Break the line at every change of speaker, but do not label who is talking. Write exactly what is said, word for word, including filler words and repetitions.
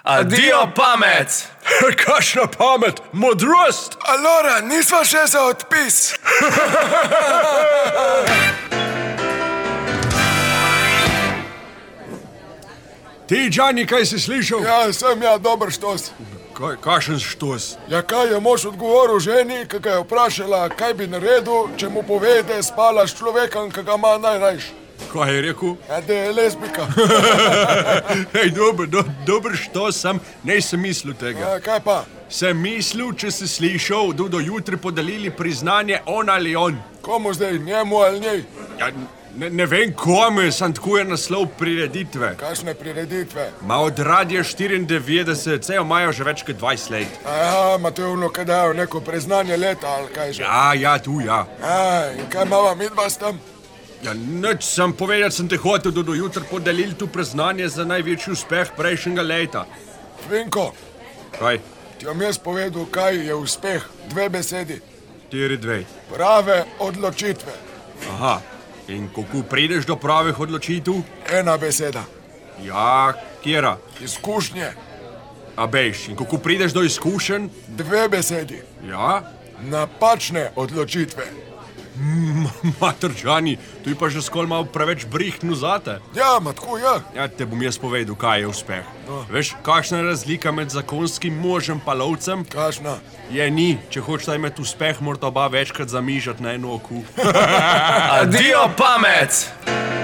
Adijo pamet!
Kakšna pamet, modrost!
Alora, nisva še za odpis.
Ti, Džani, kaj si slišal?
Ja, sem ja, dober štos.
Kaj, kakšen štos?
Ja, kaj je mož odgovoril ženi, ki ga je vprašala, kaj bi naredil, če mu pove, da je spala s človekom, ki ga ima najrajš.
Kaj je rekel?
Ja, da je lezbika.
Hej, dober, do, dober štos, sam ne sem mislil tega.
Ja, kaj pa?
Sem mislil, če si slišal, da do jutri podelili priznanje on ali on.
Komu zdaj, njemu ali njej?
Ja, ne, ne vem komu, sam tako je naslov prireditve.
Kakšne prireditve?
Ma od Radia štiriindevetdeset, saj imajo že več kot dvajset let.
Aha, imate ono, kaj dajo neko priznanje leta ali kaj že?
Ja, ja, tu, ja.
Ja, in kaj imava midva s tem?
Ja, nič sem povedal, sem te hotel, da do jutri podelili tu priznanje za največji uspeh prejšnjega leta.
Vinko,
Kaj?
ti bom jaz povedal, kaj je uspeh. Dve besedi.
Štiri dve.
Prave odločitve.
Aha. In kako prideš do pravih odločitev?
Ena beseda.
Ja, kjera?
Izkušnje.
A bejš, in kako prideš do izkušenj?
Dve besedi.
Ja?
Napačne odločitve.
Mater, Džani, tu je pa že skol malo preveč brihtno zate.
Ja, ma tako, ja.
Ja, te bom jaz povedal, kaj je uspeh. No. Veš, kakšna je razlika med zakonskim možem pa lovcem?
Kakšna?
Je ni, če hočeš imeti uspeh, morata oba večkrat zamižati na eno oku.
Adijo pamet!